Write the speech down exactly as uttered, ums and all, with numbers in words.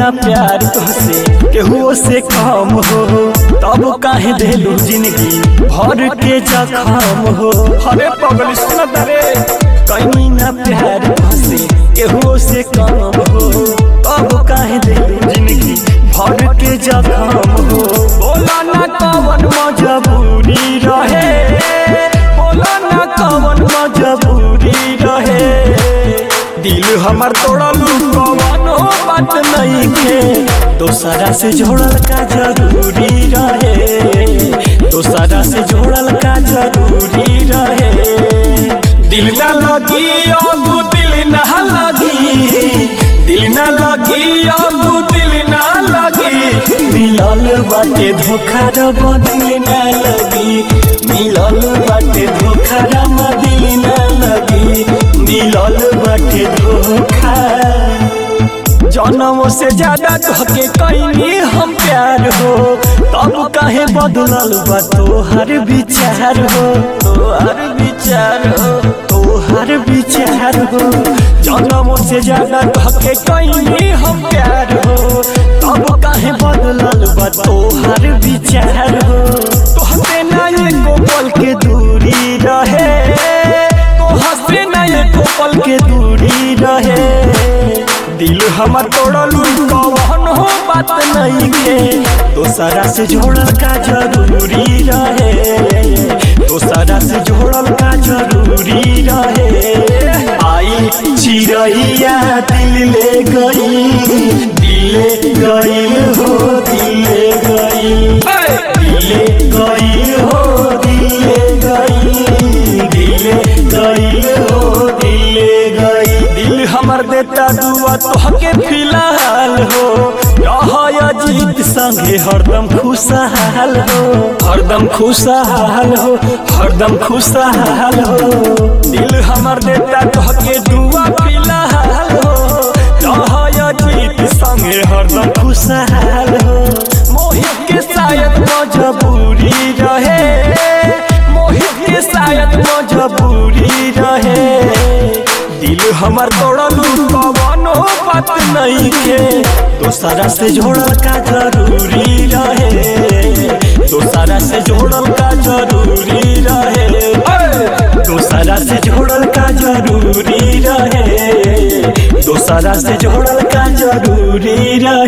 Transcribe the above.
ना प्यार तुझसे केहू से कम हो, तब काहे देलू जिंदगी भर के जखम हो। हरे पगली सुन दरे कहीं ना प्यार तुझसे केहू से कम हो, तब काहे देलू जिंदगी भर के जखम हो। बोला ना कवन मजबूरी रहे, बोला ना कवन मजबूरी रहे, दिल हमार तोड़लू कवन हो बात नहीं के। दोसरा से जोड़ल का जरूरी रहे, दोसरा से जोड़ल का जरूरी रहे। दिल ना लगी अब दिल ना लगी, दिल ना लगी अब दिल ना लगी, मिलल बाटे धोखा रब दिल ना लगी, मिलल बाटे धोखा रब दिल ना लगी, मिलल बाटे धोखा। जनमों से ज्यादा तोहके कईनी हम प्यार हो, तब काहे बदलल बा तोहर विचार हो, तोहर विचार हो, तोहर विचार हो। जनमों से ज्यादा तोहके कईनी हम प्यार हो, तब काहे बदलल बा तोहर विचार हो। तोहसे ना एको पल के दूरी रहे, तोहसे ना एको पल के दूरी रहे, दिल हमार तोड़लू कवन हो बात नहीं के। दोसरा से जोड़ल का जरूरी रहे, दोसरा से जोड़ल का जरूरी रहे। आई चिड़ैया दिल ले गई, दिल गई हो दिल गई, दिल गई हो दिल गई, दिल गई हो दिल गई। दिल हमार देता दुआ तोहके फिलहाल हो, रह जीत संगे हरदम खुशहाल हो, हरदम खुशहाल हो, हरदम खुशहाल हो। दिल हमार देता तोहके दुआ फिलहाल हो, रह जीत संगे हरदम खुशहाल हो। मोहित के शायद मजबूरी रहे, मोहित के शायद मजबूरी रहे, दिल हमार तोड़लू कवन हो बात नहीं के। दोसरा से जोड़ल का जरूरी रहे, दोसरा से जोड़ल का जरूरी रहे, दोसरा से जोड़ल का जरूरी रहे, दोसरा से जोड़ल का जरूरी रहे।